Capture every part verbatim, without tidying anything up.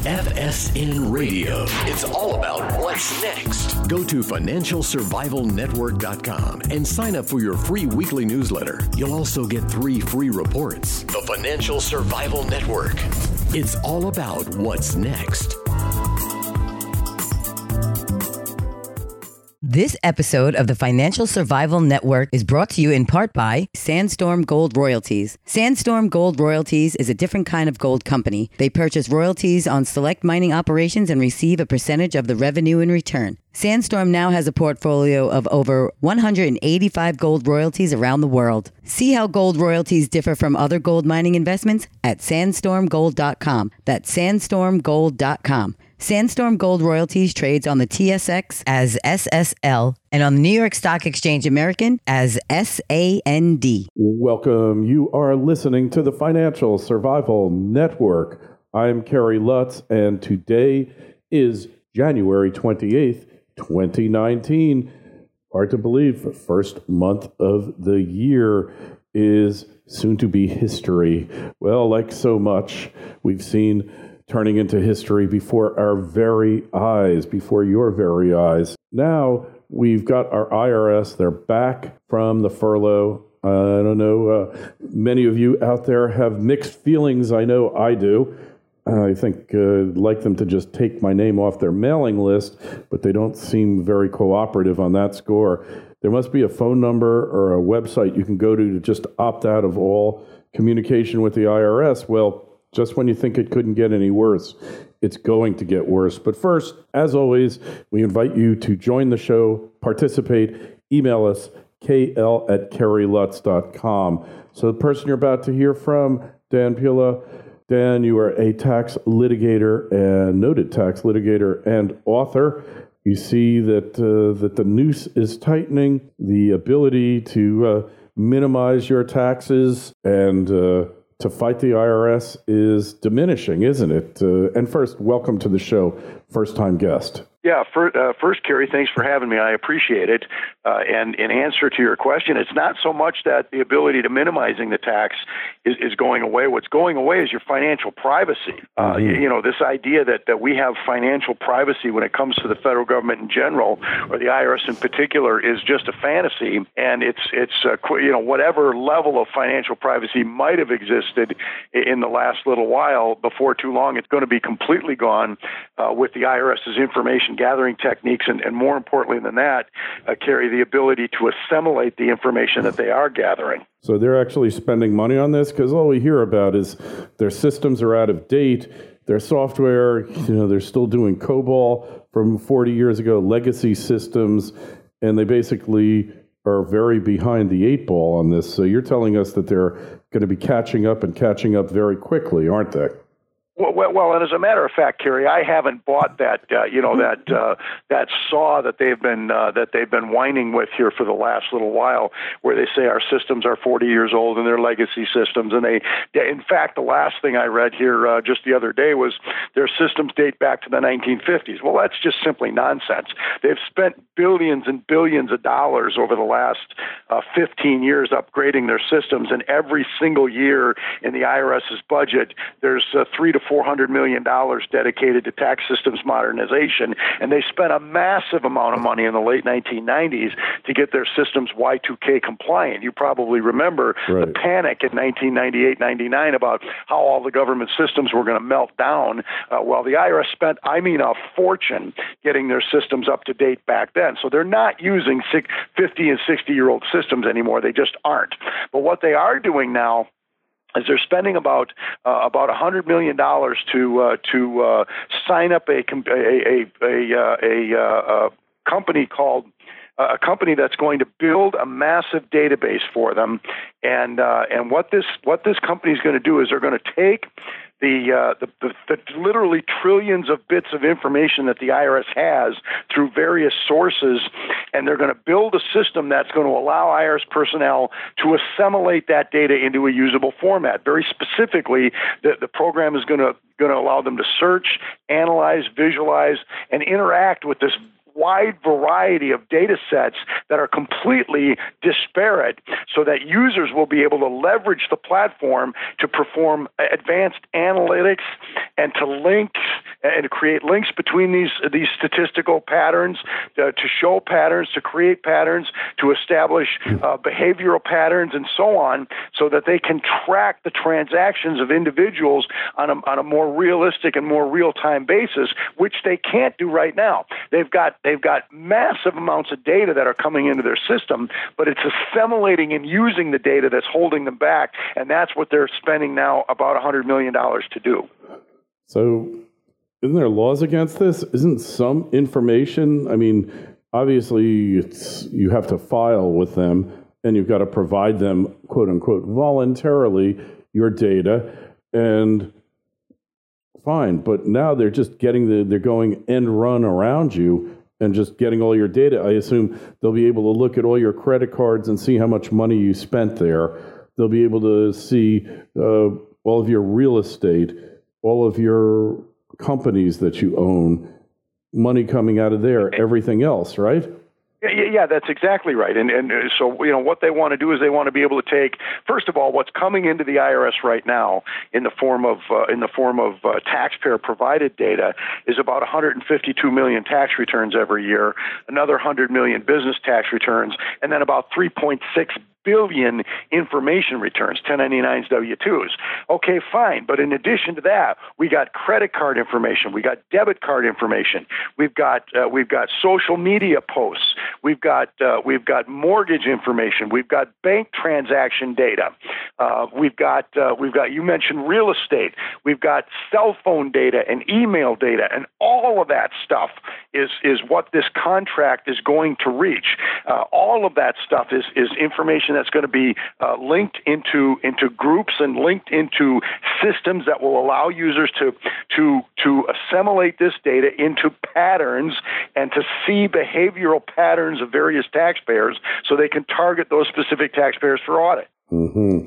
F S N Radio. It's all about what's next. Go to financial survival network dot com and sign up for your free weekly newsletter. You'll also get three free reports. The Financial Survival Network. It's all about what's next. This episode of the Financial Survival Network is brought to you in part by Sandstorm Gold Royalties. Sandstorm Gold Royalties is a different kind of gold company. They purchase royalties on select mining operations and receive a percentage of the revenue in return. Sandstorm now has a portfolio of over one hundred eighty-five gold royalties around the world. See how gold royalties differ from other gold mining investments at sandstorm gold dot com. That's sandstorm gold dot com. Sandstorm Gold Royalties trades on the T S X as S S L and on the New York Stock Exchange American as S A N D. Welcome. You are listening to the Financial Survival Network. I'm Kerry Lutz, and today is January twenty-eighth, twenty nineteen. Hard to believe, the first month of the year is soon to be history. Well, like so much, we've seen turning into history before our very eyes, before your very eyes. Now we've got our I R S. They're back from the furlough. Uh, I don't know. Uh, many of you out there have mixed feelings. I know I do. Uh, I think uh, I'd like them to just take my name off their mailing list, but they don't seem very cooperative on that score. There must be a phone number or a website you can go to to just opt out of all communication with the I R S. Well, just when you think it couldn't get any worse, it's going to get worse. But first, as always, we invite you to join the show, participate, email us, k l at kerry lutz dot com. So the person you're about to hear from, Dan Pilla. Dan, you are a tax litigator, and noted tax litigator and author. You see that uh, that the noose is tightening, the ability to uh, minimize your taxes and uh, to fight the I R S is diminishing, isn't it? Uh, and first, welcome to the show, first-time guest. Yeah, for, uh, first, Kerry, thanks for having me. I appreciate it. Uh, and in answer to your question, it's not so much that the ability to minimizing the tax is, is going away. What's going away is your financial privacy. Uh, mm-hmm. you, you know, this idea that, that we have financial privacy when it comes to the federal government in general, or the I R S in particular, is just a fantasy. And it's, it's uh, you know, whatever level of financial privacy might have existed in the last little while, before too long, it's going to be completely gone uh, with the IRS's information gathering techniques, and, and more importantly than that, uh, carry the ability to assimilate the information that they are gathering. So they're actually spending money on this, because all we hear about is their systems are out of date, their software, you know, they're still doing COBOL from forty years ago, legacy systems, and they basically are very behind the eight ball on this. So you're telling us that they're going to be catching up and catching up very quickly, aren't they? Well, well, well, and as a matter of fact, Kerry, I haven't bought that, uh, you know, that uh, that saw that they've been uh, that they've been whining with here for the last little while, where they say our systems are forty years old and they're legacy systems. And they, in fact, the last thing I read here uh, just the other day was their systems date back to the nineteen fifties. Well, that's just simply nonsense. They've spent billions and billions of dollars over the last uh, fifteen years upgrading their systems, and every single year in the IRS's budget, there's uh, three to four hundred million dollars dedicated to tax systems modernization, and they spent a massive amount of money in the late nineteen nineties to get their systems Y two K compliant. You probably remember right. the panic in nineteen ninety-eight ninety-nine about how all the government systems were going to melt down. Uh, well, the I R S spent, I mean, a fortune getting their systems up to date back then. So they're not using fifty and sixty-year-old systems anymore. They just aren't. But what they are doing now is they're spending about uh, about a hundred million dollars to uh, to uh, sign up a a a a, a, a company called a company that's going to build a massive database for them, and uh, and what this what this company is going to do is they're going to take The, uh, the, the the literally trillions of bits of information that the I R S has through various sources, and they're going to build a system that's going to allow I R S personnel to assimilate that data into a usable format. Very specifically, the, the program is going to going to allow them to search, analyze, visualize, and interact with this wide variety of data sets that are completely disparate, so that users will be able to leverage the platform to perform advanced analytics and to link and to create links between these these statistical patterns, uh, to show patterns, to create patterns, to establish uh, behavioral patterns, and so on, so that they can track the transactions of individuals on a, on a more realistic and more real-time basis, which they can't do right now. They've got they've got massive amounts of data that are coming into their system, but it's assimilating and using the data that's holding them back, and that's what they're spending now about one hundred million dollars to do. So isn't there laws against this? Isn't some information, I mean, obviously it's, you have to file with them, and you've got to provide them, quote unquote, voluntarily your data, and fine. But now they're just getting the, they're going end run around you and just getting all your data. I assume they'll be able to look at all your credit cards and see how much money you spent there. They'll be able to see uh, all of your real estate, all of your companies that you own, money coming out of there, everything else, right? Yeah, yeah, that's exactly right. And and so, you know, what they want to do is they want to be able to take, first of all, what's coming into the I R S right now in the form of uh, in the form of uh, taxpayer-provided data is about one hundred fifty-two million tax returns every year, another one hundred million business tax returns, and then about three point six billion information returns, ten ninety-nines, W two's. Okay, fine. But in addition to that, we got credit card information, we got debit card information, we've got uh, we've got social media posts, we've got uh, we've got mortgage information, we've got bank transaction data, uh, we've got uh, we've got you mentioned real estate, we've got cell phone data and email data, and all of that stuff is is what this contract is going to reach. Uh, all of that stuff is is information that's going to be uh, linked into into groups and linked into systems that will allow users to to to assimilate this data into patterns and to see behavioral patterns of various taxpayers, so they can target those specific taxpayers for audit. Mm-hmm.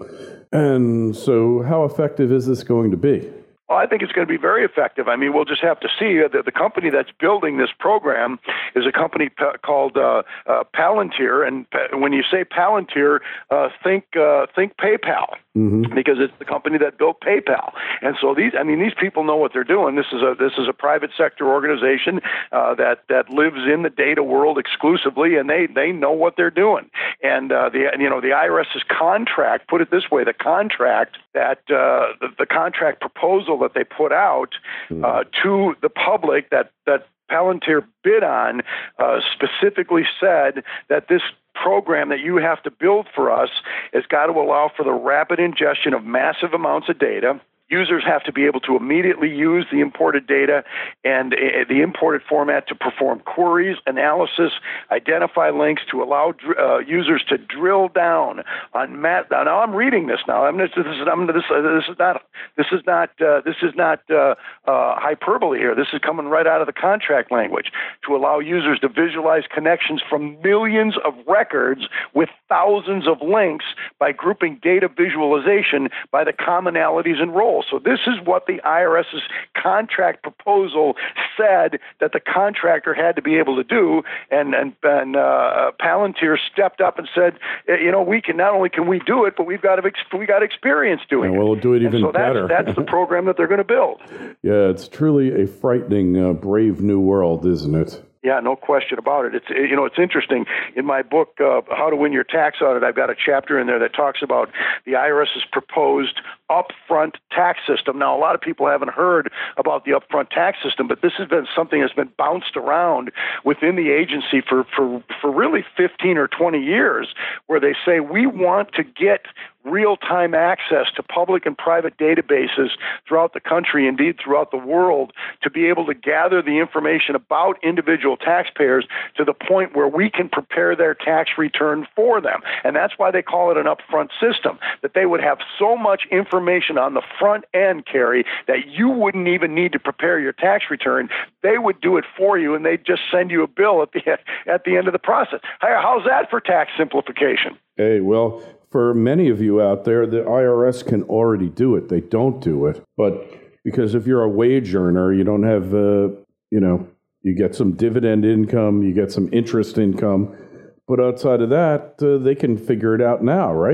And so, how effective is this going to be? Well, I think it's going to be very effective. I mean, we'll just have to see. Uh, the, the company that's building this program is a company pa- called uh, uh, Palantir. And pa- when you say Palantir, uh, think uh, think PayPal, mm-hmm. because it's the company that built PayPal. And so these, I mean, these people know what they're doing. This is a this is a private sector organization uh, that that lives in the data world exclusively, and they they know what they're doing. And uh, the you know the IRS's contract, put it this way, the contract that uh, the, the contract proposal that they put out uh, to the public that, that Palantir bid on uh, specifically said that this program that you have to build for us has got to allow for the rapid ingestion of massive amounts of data. Users have to be able to immediately use the imported data and uh, the imported format to perform queries, analysis, identify links, to allow uh, users to drill down on mat. Now I'm reading this now. I'm just, this is I'm, this, uh, this is not this is not uh, this is not uh, uh, hyperbole here. This is coming right out of the contract language, to allow users to visualize connections from millions of records with thousands of links by grouping data visualization by the commonalities and roles. So this is what the IRS's contract proposal said that the contractor had to be able to do, and and, and uh, Palantir stepped up and said, you know, we can not only can we do it, but we've got to ex- we got experience doing and it. We'll do it even and so better. That's, that's the program that they're going to build. Yeah, it's truly a frightening, uh, brave new world, isn't it? Yeah, no question about it. It's you know it's interesting. In my book, uh, How to Win Your Tax Audit, I've got a chapter in there that talks about the IRS's proposed upfront tax system. Now, a lot of people haven't heard about the upfront tax system, but this has been something that's been bounced around within the agency for for, for really fifteen or twenty years, where they say we want to get real-time access to public and private databases throughout the country, indeed throughout the world, to be able to gather the information about individual taxpayers to the point where we can prepare their tax return for them. And that's why they call it an upfront system, that they would have so much information on the front end, Kerry, that you wouldn't even need to prepare your tax return. They would do it for you, and they'd just send you a bill at the at the end of the process. How's that for tax simplification? Hey, well, for many of you out there, the I R S can already do it. They don't do it. But because if you're a wage earner, you don't have, uh, you know, you get some dividend income, you get some interest income. But outside of that, uh, they can figure it out now, right?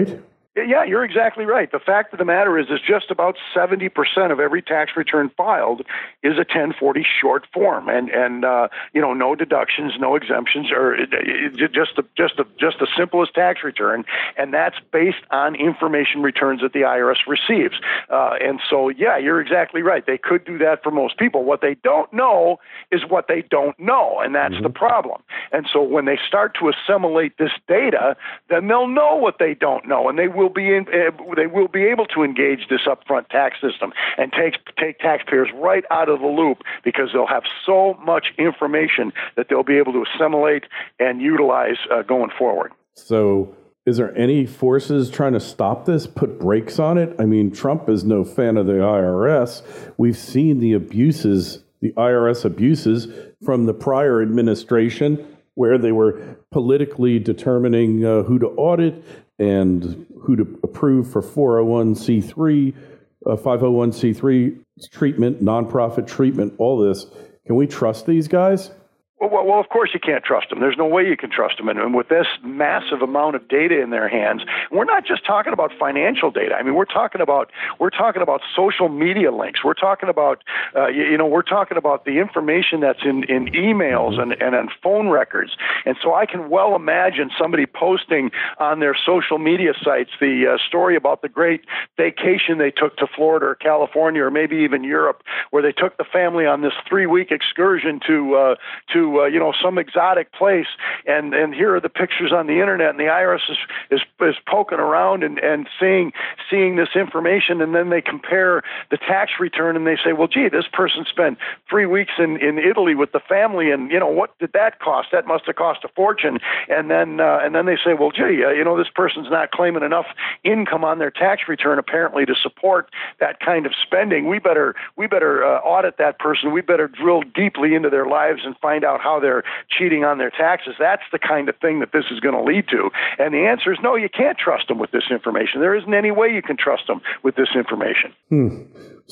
Yeah, you're exactly right. The fact of the matter is, is just about seventy percent of every tax return filed is a ten forty short form, and and uh, you know, no deductions, no exemptions, or it, it, just the just the just the simplest tax return, and that's based on information returns that the I R S receives. Uh, and so, yeah, you're exactly right. They could do that for most people. What they don't know is what they don't know, and that's mm-hmm. the problem. And so, when they start to assimilate this data, then they'll know what they don't know, and they will be in, uh, they will be able to engage this upfront tax system and take take taxpayers right out of the loop, because they'll have so much information that they'll be able to assimilate and utilize uh, going forward. So, is there any forces trying to stop this, put brakes on it? I mean, Trump is no fan of the I R S. We've seen the abuses, the I R S abuses from the prior administration, where they were politically determining uh, who to audit and who to approve for four oh one c three, uh, five oh one c three treatment, nonprofit treatment, all this. Can we trust these guys? Well, well, of course you can't trust them. There's no way you can trust them. And, and with this massive amount of data in their hands, we're not just talking about financial data. I mean, we're talking about we're talking about social media links. We're talking about uh, you, you know we're talking about the information that's in, in emails and and on phone records. And so I can well imagine somebody posting on their social media sites the uh, story about the great vacation they took to Florida or California or maybe even Europe, where they took the family on this three-week excursion to uh, to Uh, you know, some exotic place, and, and here are the pictures on the internet, and the I R S is is, is poking around and, and seeing seeing this information, and then they compare the tax return, and they say, well, gee, this person spent three weeks in, in Italy with the family, and you know, what did that cost? That must have cost a fortune. And then uh, and then they say, well, gee, uh, you know, this person's not claiming enough income on their tax return apparently to support that kind of spending. We better we better uh, audit that person. We better drill deeply into their lives and find out how they're cheating on their taxes. That's the kind of thing that this is going to lead to. And the answer is no, you can't trust them with this information. There isn't any way you can trust them with this information. Hmm.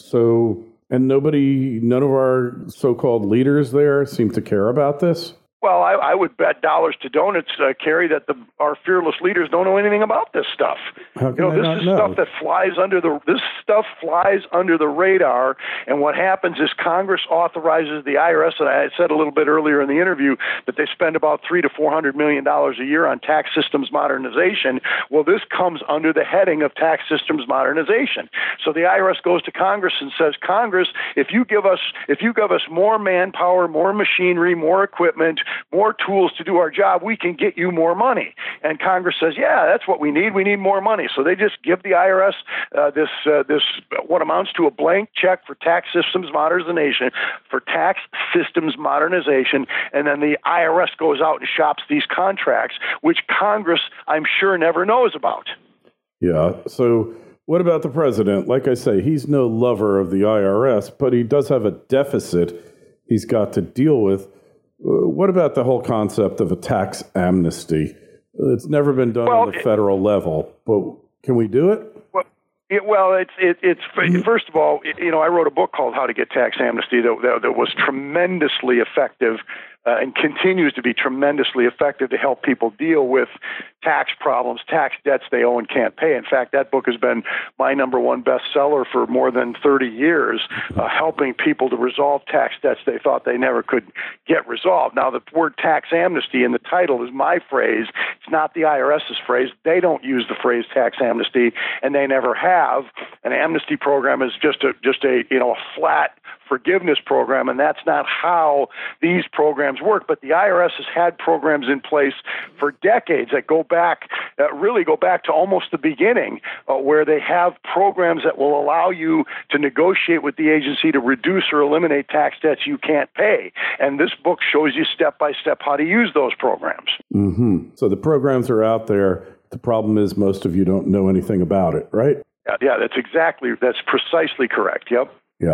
So, and nobody, none of our so-called leaders there seem to care about this? Well, I, I would bet dollars to donuts, uh, Kerry, that the, our fearless leaders don't know anything about this stuff. How can you know, they this not is know? stuff that flies under the this stuff flies under the radar. And what happens is Congress authorizes the I R S. And I said a little bit earlier in the interview that they spend about three to four hundred million dollars a year on tax systems modernization. Well, this comes under the heading of tax systems modernization. So the I R S goes to Congress and says, Congress, if you give us if you give us more manpower, more machinery, more equipment, more tools to do our job, we can get you more money. And Congress says, yeah, that's what we need. We need more money. So they just give the I R S uh, this, uh, this what amounts to a blank check for tax systems modernization, for tax systems modernization, and then the I R S goes out and shops these contracts, which Congress, I'm sure, never knows about. Yeah, so what about the president? Like I say, he's no lover of the I R S, but he does have a deficit he's got to deal with. What about the whole concept of a tax amnesty? It's never been done well, on the federal level, but can we do it? Well, it, well it's it, it's first of all, you know, I wrote a book called How to Get Tax Amnesty that, that, that was tremendously effective uh, and continues to be tremendously effective to help people deal with tax problems, tax debts they owe and can't pay. In fact, that book has been my number one bestseller for more than thirty years, uh, helping people to resolve tax debts they thought they never could get resolved. Now, the word tax amnesty in the title is my phrase. It's not the I R S's phrase. They don't use the phrase tax amnesty, and they never have. An amnesty program is just a just a you know a flat forgiveness program, and that's not how these programs work. But the I R S has had programs in place for decades that go back, uh, really go back to almost the beginning, uh, where they have programs that will allow you to negotiate with the agency to reduce or eliminate tax debts you can't pay. And this book shows you step by step how to use those programs. Mm-hmm. So the programs are out there. The problem is most of you don't know anything about it, right? Yeah, yeah, that's exactly, that's precisely correct. Yep. Yeah.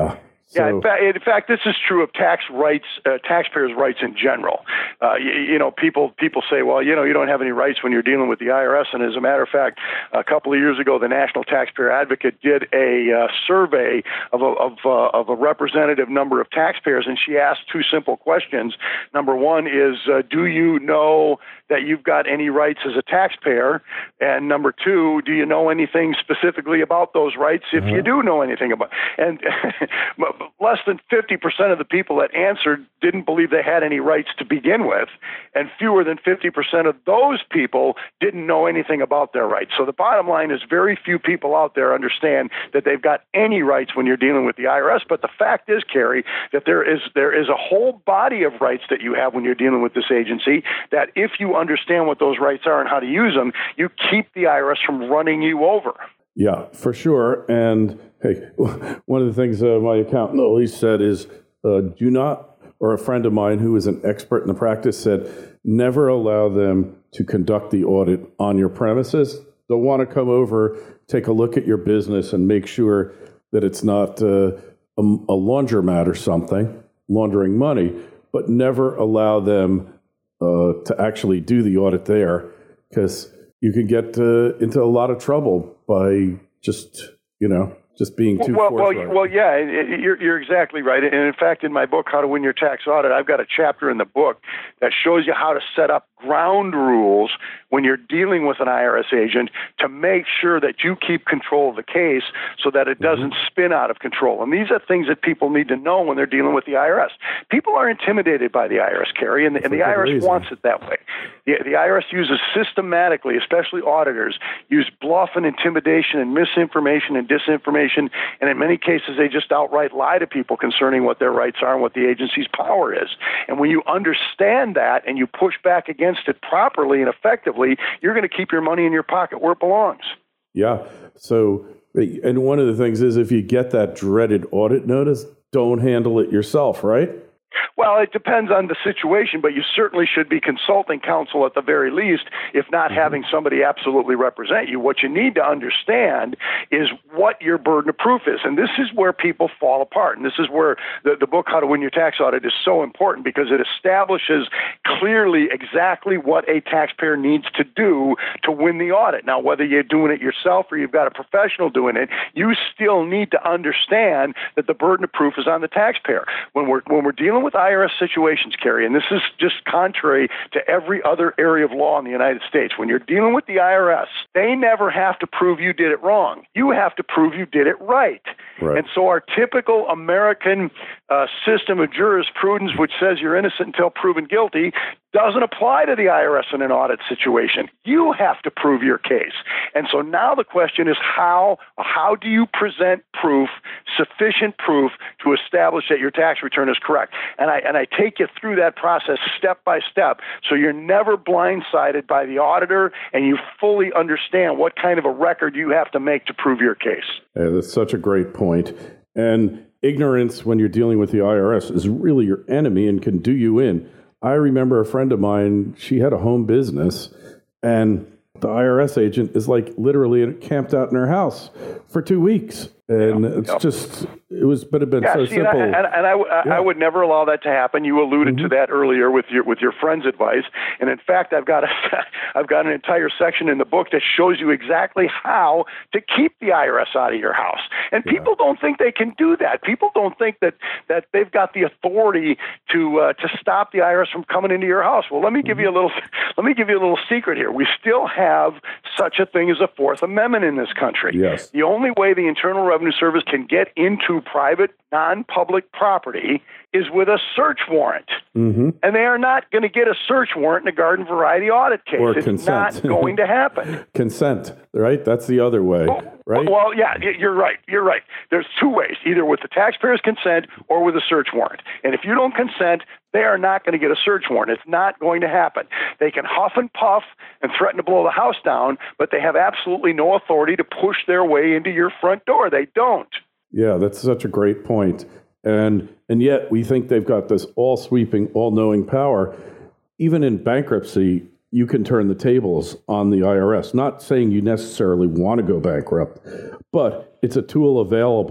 So, yeah, in fact, in fact, this is true of tax rights, uh, taxpayers' rights in general. Uh, you, you know, people people say, well, you know, you don't have any rights when you're dealing with the I R S. And as a matter of fact, a couple of years ago, the National Taxpayer Advocate did a uh, survey of a, of, uh, of a representative number of taxpayers, and she asked two simple questions. Number one is, uh, do you know that you've got any rights as a taxpayer? And number two, do you know anything specifically about those rights if uh-huh. you do know anything about? And less than fifty percent of the people that answered didn't believe they had any rights to begin with, and fewer than fifty percent of those people didn't know anything about their rights. So the bottom line is very few people out there understand that they've got any rights when you're dealing with the I R S. But the fact is, Kerry, that there is there is a whole body of rights that you have when you're dealing with this agency that if you understand what those rights are and how to use them, you keep the I R S from running you over. Yeah, for sure. And hey, one of the things uh, my accountant always said is uh, do not, or a friend of mine who is an expert in the practice said, never allow them to conduct the audit on your premises. They'll want to come over, take a look at your business and make sure that it's not uh, a, a laundromat or something, laundering money, but never allow them uh, to actually do the audit there, because you can get uh, into a lot of trouble by just, you know, just being too well, forthright. Well, well, yeah, you're, you're exactly right. And in fact, in my book, How to Win Your Tax Audit, I've got a chapter in the book that shows you how to set up ground rules when you're dealing with an I R S agent to make sure that you keep control of the case so that it doesn't mm-hmm. spin out of control. And these are things that people need to know when they're dealing with the I R S. People are intimidated by the I R S, Kerry, and, and the I R S reason. wants it that way. The, the I R S uses systematically, especially auditors, use bluff and intimidation and misinformation and disinformation, and in many cases they just outright lie to people concerning what their rights are and what the agency's power is. And when you understand that and you push back against it properly and effectively, you're going to keep your money in your pocket where it belongs. Yeah. So, and one of the things is if you get that dreaded audit notice, don't handle it yourself, right? Well, it depends on the situation, but you certainly should be consulting counsel at the very least, if not mm-hmm. having somebody absolutely represent you. What you need to understand is what your burden of proof is, and this is where people fall apart, and this is where the, the book, How to Win Your Tax Audit, is so important because it establishes clearly exactly what a taxpayer needs to do to win the audit. Now, whether you're doing it yourself or you've got a professional doing it, you still need to understand that the burden of proof is on the taxpayer. When we're when we're dealing with I R S situations, Kerry, and this is just contrary to every other area of law in the United States. When you're dealing with the I R S, they never have to prove you did it wrong. You have to prove you did it right. Right. And so our typical American uh, system of jurisprudence, which says you're innocent until proven guilty, doesn't apply to the I R S in an audit situation. You have to prove your case. And so now the question is how, how do you present proof, sufficient proof, to establish that your tax return is correct? And I, and I take you through that process step by step so you're never blindsided by the auditor and you fully understand what kind of a record you have to make to prove your case. Yeah, that's such a great point. And ignorance when you're dealing with the I R S is really your enemy and can do you in. I remember a friend of mine, she had a home business, and the I R S agent is like literally camped out in her house for two weeks. And yeah, it's yeah. just, it was, but it been yeah, so see, simple. And, I, and, and I, I, yeah. I would never allow that to happen. You alluded mm-hmm. to that earlier with your with your friend's advice. And in fact, I've got a, I've got an entire section in the book that shows you exactly how to keep the I R S out of your house. And yeah. people don't think they can do that. People don't think that, that they've got the authority to uh, to stop the I R S from coming into your house. Well, let me give mm-hmm. you a little let me give you a little secret here. We still have such a thing as a Fourth Amendment in this country. Yes. The only way the Internal Revenue Service can get into private, non-public property is with a search warrant. Mm-hmm. And they are not going to get a search warrant in a garden variety audit case. Or it's consent. not going to happen. Consent, right? That's the other way, well, right? Well, yeah, you're right. You're right. There's two ways, either with the taxpayer's consent or with a search warrant. And if you don't consent, they are not going to get a search warrant. It's not going to happen. They can huff and puff and threaten to blow the house down, but they have absolutely no authority to push their way into your front door. They don't. Yeah, that's such a great point. And and yet we think they've got this all-sweeping, all-knowing power. Even in bankruptcy, you can turn the tables on the I R S. Not saying you necessarily want to go bankrupt, but it's a tool available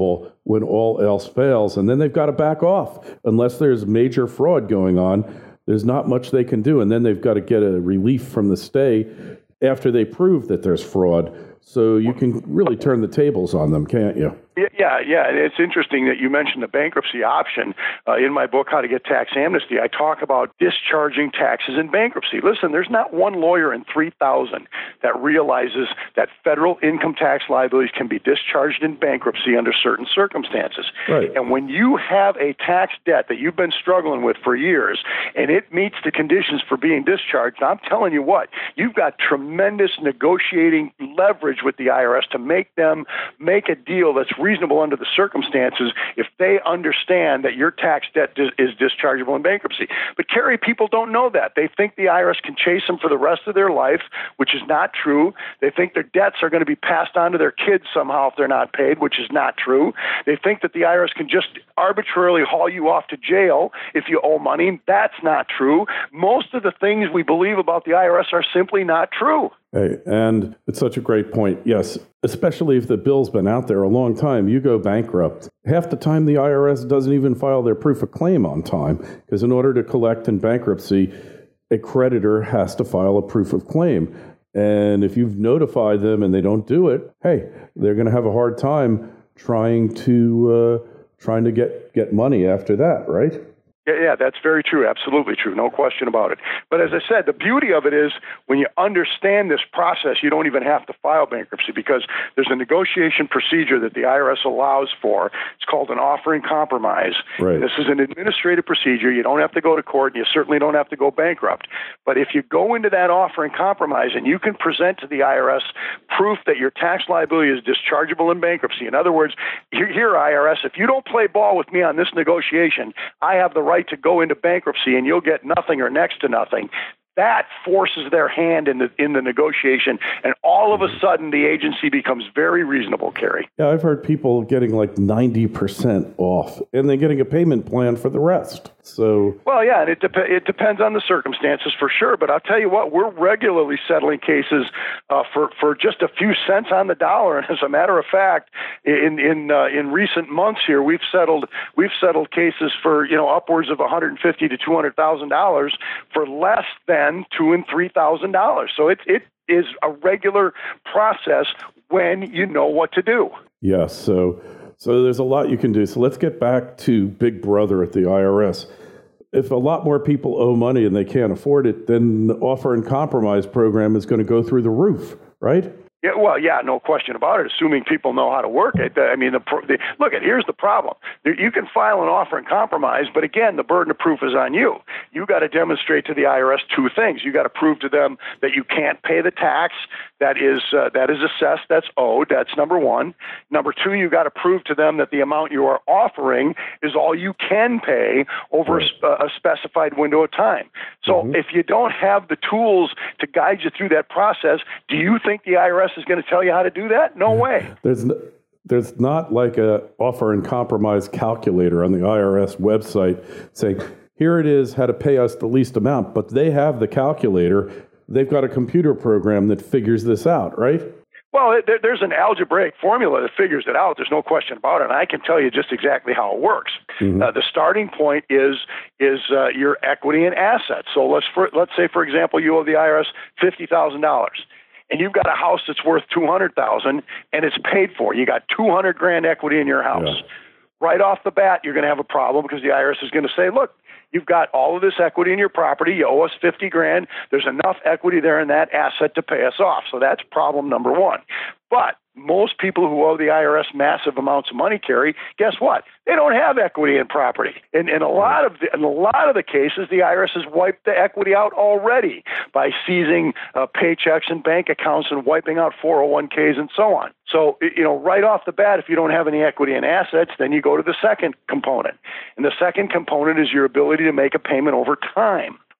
when all else fails. And then they've got to back off. Unless there's major fraud going on, there's not much they can do. And then they've got to get a relief from the stay after they prove that there's fraud. So you can really turn the tables on them, can't you? Yeah, yeah, and it's interesting that you mentioned the bankruptcy option. Uh, in my book, How to Get Tax Amnesty, I talk about discharging taxes in bankruptcy. Listen, there's not one lawyer in three thousand that realizes that federal income tax liabilities can be discharged in bankruptcy under certain circumstances. Right. And when you have a tax debt that you've been struggling with for years, and it meets the conditions for being discharged, I'm telling you what, you've got tremendous negotiating leverage with the I R S to make them make a deal that's reasonable under the circumstances if they understand that your tax debt dis- is dischargeable in bankruptcy. But, Kerry, people don't know that. They think the I R S can chase them for the rest of their life, which is not true. They think their debts are going to be passed on to their kids somehow if they're not paid, which is not true. They think that the I R S can just arbitrarily haul you off to jail if you owe money. That's not true. Most of the things we believe about the I R S are simply not true. Hey, and it's such a great point. Yes, especially if the bill's been out there a long time, you go bankrupt. Half the time, the I R S doesn't even file their proof of claim on time, because in order to collect in bankruptcy, a creditor has to file a proof of claim. And if you've notified them and they don't do it, hey, they're going to have a hard time trying to uh, trying to get, get money after that, right? Yeah, yeah, that's very true. Absolutely true. No question about it. But as I said, the beauty of it is when you understand this process, you don't even have to file bankruptcy because there's a negotiation procedure that the I R S allows for. It's called an offer in compromise. Right. This is an administrative procedure. You don't have to go to court, and you certainly don't have to go bankrupt. But if you go into that offer in compromise and you can present to the I R S proof that your tax liability is dischargeable in bankruptcy, in other words, here, here I R S, if you don't play ball with me on this negotiation, I have the right to go into bankruptcy and you'll get nothing or next to nothing. That forces their hand in the in the negotiation, and all of a sudden the agency becomes very reasonable, Kerry. Yeah, I've heard people getting like ninety percent off, and they're getting a payment plan for the rest. So, well, yeah, and it, dep- it depends on the circumstances for sure, but I'll tell you what, we're regularly settling cases uh, for, for just a few cents on the dollar, and as a matter of fact, in in uh, in recent months here, we've settled we've settled cases for, you know, upwards of one hundred fifty to two hundred thousand dollars for less than two and three thousand dollars. So it it is a regular process when you know what to do. Yes. So so there's a lot you can do. So let's get back to Big Brother at the I R S. If a lot more people owe money and they can't afford it, then the offer and compromise program is going to go through the roof, right? Yeah, well, yeah, no question about it, assuming people know how to work it. I mean, the, the, look, at here's the problem. You can file an offer and compromise, but again, the burden of proof is on you. You got to demonstrate to the I R S two things. You got to prove to them that you can't pay the tax that is uh, that is assessed, that's owed. That's number one. Number two, you got to prove to them that the amount you are offering is all you can pay over right. a, a specified window of time. So mm-hmm. if you don't have the tools to guide you through that process, do you think the I R S is going to tell you how to do that? No way. There's no, there's not like a offer and compromise calculator on the I R S website saying, here it is, how to pay us the least amount, but they have the calculator. They've got a computer program that figures this out, right? Well, there, there's an algebraic formula that figures it out. There's no question about it. And I can tell you just exactly how it works. Mm-hmm. Uh, the starting point is is uh, your equity and assets. So let's for, let's say, for example, you owe the I R S fifty thousand dollars. And you've got a house that's worth two hundred thousand dollars and it's paid for. You got two hundred grand equity in your house. Yeah. Right off the bat, you're going to have a problem because the I R S is going to say, look, you've got all of this equity in your property. You owe us fifty grand. There's enough equity there in that asset to pay us off. So that's problem number one. But most people who owe the I R S massive amounts of money, Kerry, guess what? They don't have equity in property. And in a lot of the, in a lot of the cases, the I R S has wiped the equity out already by seizing uh, paychecks and bank accounts and wiping out four oh one k's and so on. So, you know, right off the bat, if you don't have any equity and assets, then you go to the second component. And the second component is your ability to make a payment over time.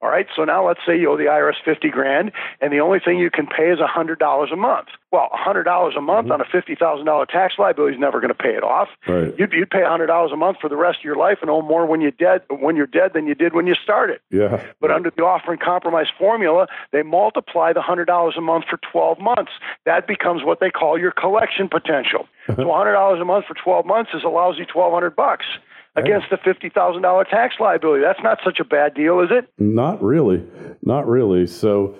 All right, so now let's say you owe the I R S fifty grand, and the only thing you can pay is one hundred dollars a month. Well, one hundred dollars a month mm-hmm. on a fifty thousand dollars tax liability is never going to pay it off. Right. You'd, you'd pay one hundred dollars a month for the rest of your life and owe more when you're dead when you're dead than you did when you started. Yeah. But under the offer and compromise formula, they multiply the one hundred dollars a month for twelve months. That becomes what they call your collection potential. So one hundred dollars a month for twelve months is a lousy twelve hundred bucks. Against the fifty thousand dollars tax liability. That's not such a bad deal, is it? Not really. Not really. So,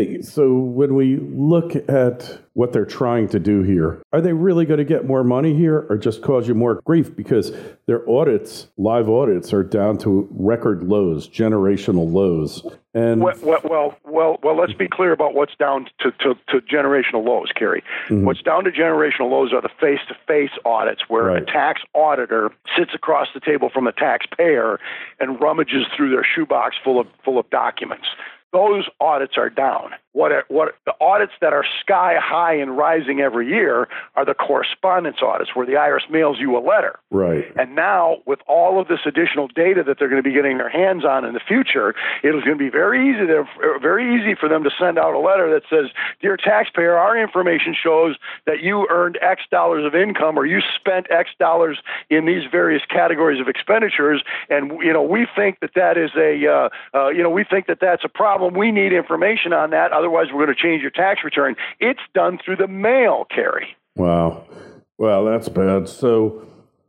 so when we look at what they're trying to do here, are they really going to get more money here or just cause you more grief? Because their audits, live audits, are down to record lows, generational lows. And well, well, well, well, well let's be clear about what's down to, to, to generational lows, Kerry. Mm-hmm. What's down to generational lows are the face-to-face audits where right. a tax auditor sits across the table from a taxpayer and rummages through their shoebox full of full of documents. Those audits are down. What are, what the audits that are sky high and rising every year are the correspondence audits, where the I R S mails you a letter. Right. And now, with all of this additional data that they're going to be getting their hands on in the future, it is going to be very easy to, very easy for them to send out a letter that says, "Dear taxpayer, our information shows that you earned X dollars of income, or you spent X dollars in these various categories of expenditures, and you know we think that that is a uh, uh, you know we think that that's a problem. We need information on that. Otherwise, we're going to change your tax return." It's done through the mail, Kerry. Wow. Well, that's bad. So,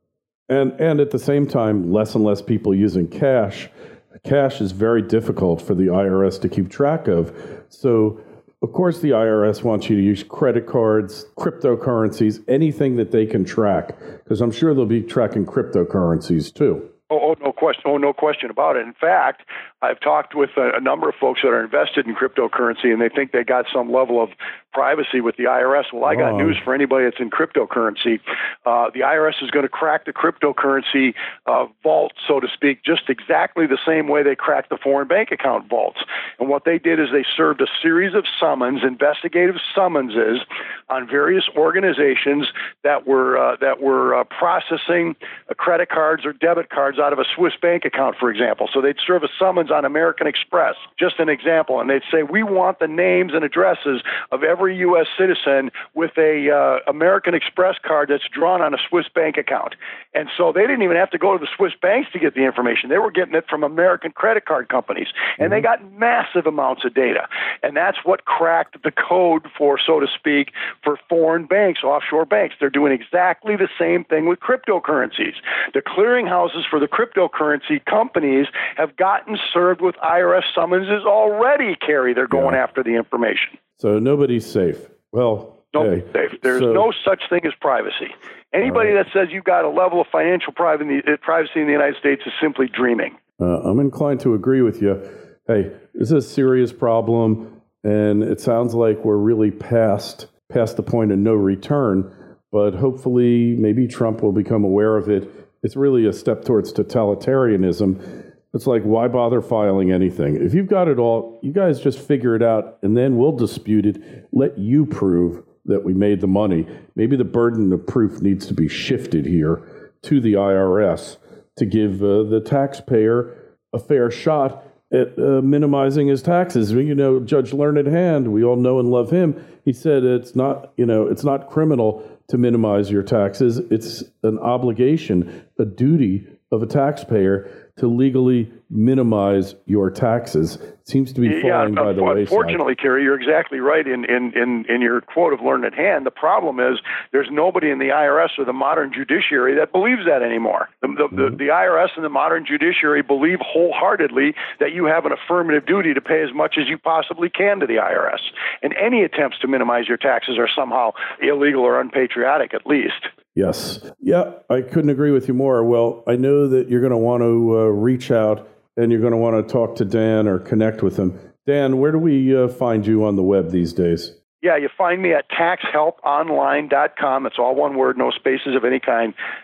and and at the same time, less and less people using cash. Cash is very difficult for the I R S to keep track of. So, of course, the I R S wants you to use credit cards, cryptocurrencies, anything that they can track, because I'm sure they'll be tracking cryptocurrencies too. Oh, oh, no question. Oh, no question about it. In fact, I've talked with a, a number of folks that are invested in cryptocurrency, and they think they got some level of privacy with the I R S. Well, I got oh. news for anybody that's in cryptocurrency. Uh, the I R S is going to crack the cryptocurrency uh, vault, so to speak, just exactly the same way they cracked the foreign bank account vaults. And what they did is they served a series of summons, investigative summonses, on various organizations that were uh, that were uh, processing uh, credit cards or debit cards out of a Swiss bank account, for example. So they'd serve a summons on American Express, just an example, and they'd say, "We want the names and addresses of every U S citizen with a uh, American Express card that's drawn on a Swiss bank account." And so they didn't even have to go to the Swiss banks to get the information. They were getting it from American credit card companies, and mm-hmm. they got massive amounts of data. And that's what cracked the code for, so to speak, for foreign banks, offshore banks. They're doing exactly the same thing with cryptocurrencies. The clearinghouses for the cryptocurrency companies have gotten served with I R S summonses already, Kerry. They're going yeah. after the information. So nobody's safe. Well, no, hey, safe. There's so, no such thing as privacy. Anybody right. that says you've got a level of financial privacy in the United States is simply dreaming. Uh, I'm inclined to agree with you. Hey, this is a serious problem, and it sounds like we're really past past the point of no return. But hopefully, maybe Trump will become aware of it. It's really a step towards totalitarianism. It's like, why bother filing anything? If you've got it all, you guys just figure it out, and then we'll dispute it. Let you prove that we made the money. Maybe the burden of proof needs to be shifted here to the I R S to give uh, the taxpayer a fair shot at uh, minimizing his taxes. You know, Judge Learned Hand, we all know and love him. He said it's not, you know, it's not criminal to minimize your taxes. It's an obligation, a duty of a taxpayer to legally minimize your taxes. It seems to be falling yeah, by the wayside. Unfortunately, Kerry, you're exactly right in, in, in, in your quote of Learned Hand. The problem is there's nobody in the I R S or the modern judiciary that believes that anymore. The, the, mm-hmm. the, the I R S and the modern judiciary believe wholeheartedly that you have an affirmative duty to pay as much as you possibly can to the I R S. And any attempts to minimize your taxes are somehow illegal or unpatriotic, at least. Yes. Yeah, I couldn't agree with you more. Well, I know that you're going to want to uh, reach out and you're going to want to talk to Dan or connect with him. Dan, where do we uh, find you on the web these days? Yeah, you find me at tax help online dot com. It's all one word, no spaces of any kind.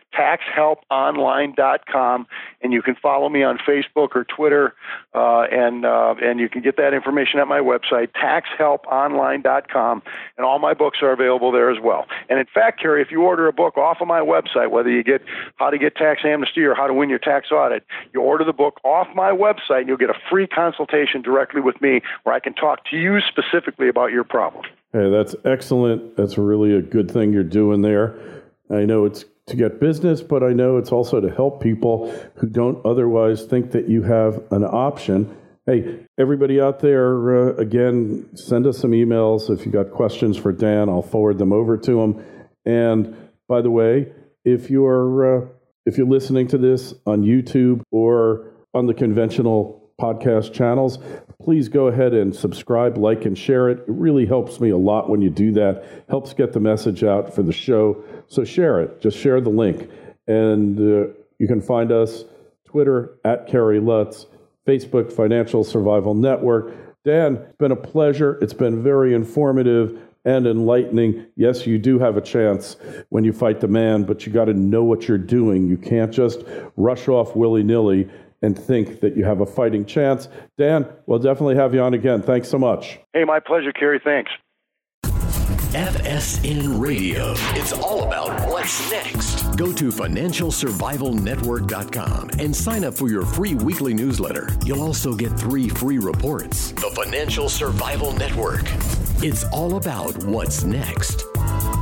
tax help online dot com, and you can follow me on Facebook or Twitter, uh, and uh, and you can get that information at my website, tax help online dot com, and all my books are available there as well. And in fact, Kerry, if you order a book off of my website, whether you get How to Get Tax Amnesty or How to Win Your Tax Audit, you order the book off my website, and you'll get a free consultation directly with me where I can talk to you specifically about your problem. Hey, that's excellent. That's really a good thing you're doing there. I know it's to get business, but I know it's also to help people who don't otherwise think that you have an option. Hey, everybody out there, uh, again, send us some emails. If you got questions for Dan, I'll forward them over to him. And by the way, if you're uh, if you're listening to this on YouTube or on the conventional podcast channels, please go ahead and subscribe, like, and share it. It really helps me a lot when you do that. Helps get the message out for the show. So share it. Just share the link. And uh, you can find us Twitter at Kerry Lutz, Facebook Financial Survival Network. Dan, it's been a pleasure. It's been very informative and enlightening. Yes, you do have a chance when you fight the man, but you got to know what you're doing. You can't just rush off willy-nilly and think that you have a fighting chance. Dan, we'll definitely have you on again. Thanks so much. Hey, my pleasure, Kerry. Thanks. F S N Radio. It's all about what's next. Go to financial survival network dot com and sign up for your free weekly newsletter. You'll also get three free reports. The Financial Survival Network. It's all about what's next.